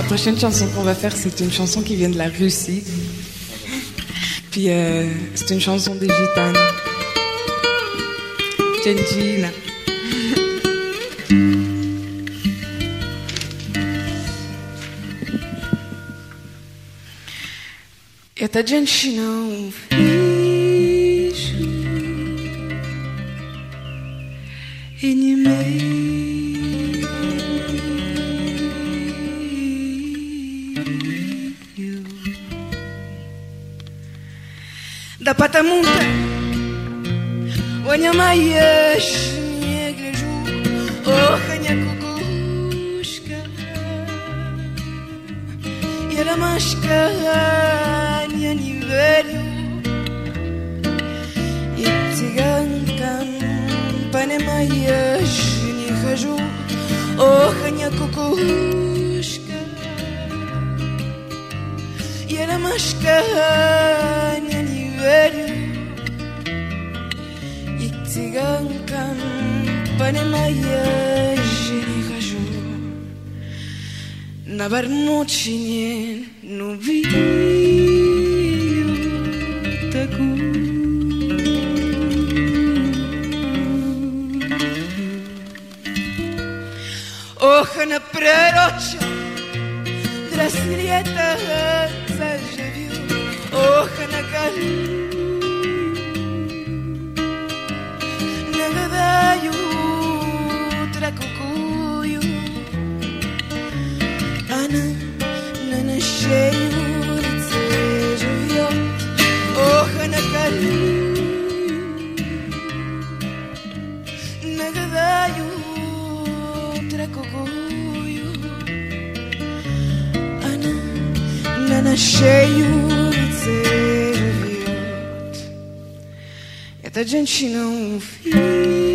prochaine chanson qu'on va faire, c'est une chanson qui vient de la Russie. Puis c'est une chanson des Gitanes. Tchenjina. Это женщина увижу и не имею. Да потому-то Оня моя не гляжу, ох, Оня кукушка, я ромашка. Я не верю, и цыганкам, понимаешь, не хожу. Ох, Аня кукушка, я ромашка, я не верю, и цыганкам, понимаешь, не хожу. На бормочине, ну видишь. Ох, она пророча, до рассвета заживет. Ох, она горит, нагадаю, тракукую. Она на шее улицы живет. Ох, она горит, нагадаю, тракукую. Она на нашей улице живет. Эта женщина увидит.